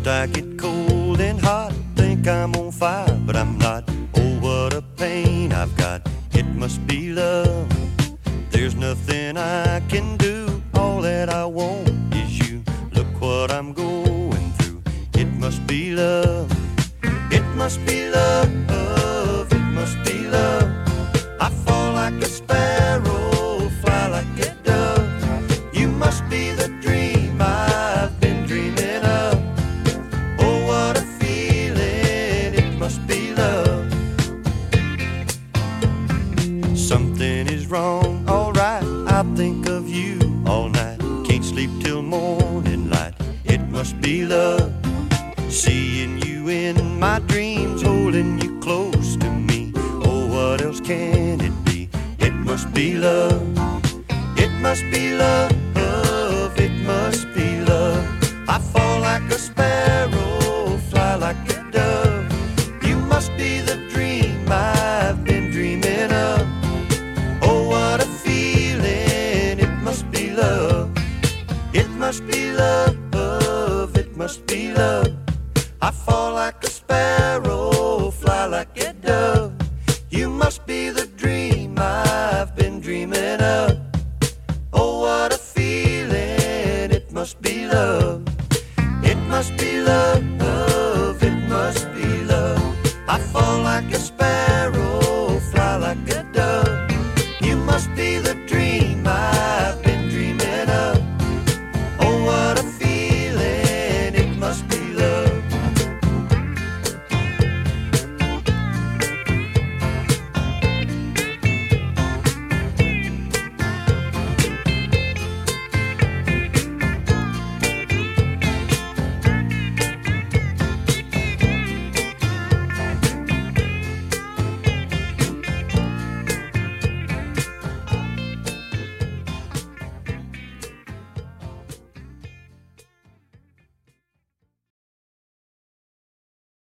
First I get cold and hot, think I'm on fire, but I'm not. Oh, what a pain I've got, it must be love. There's nothing I can do, all that I want is you. Look what I'm going through, it must be love. It must be love, it must be love. I fall like a sparrow, fly like a dove. You must be the dream I've been dreaming of. Oh, what a feeling, it must be love. Something is wrong, alright, I think of you all night. Can't sleep till morning light, it must be love. Seeing you in my dreams, holding you close to me. Oh, what else can it be? It must be love. It must be love, it must be love. I fall like a sparrow, fly like a dove. You must be the dream I've been dreaming of. Oh, what a feeling, it must be love. It must be love, it must be love. I fall like a sparrow, fly like a dove. You must be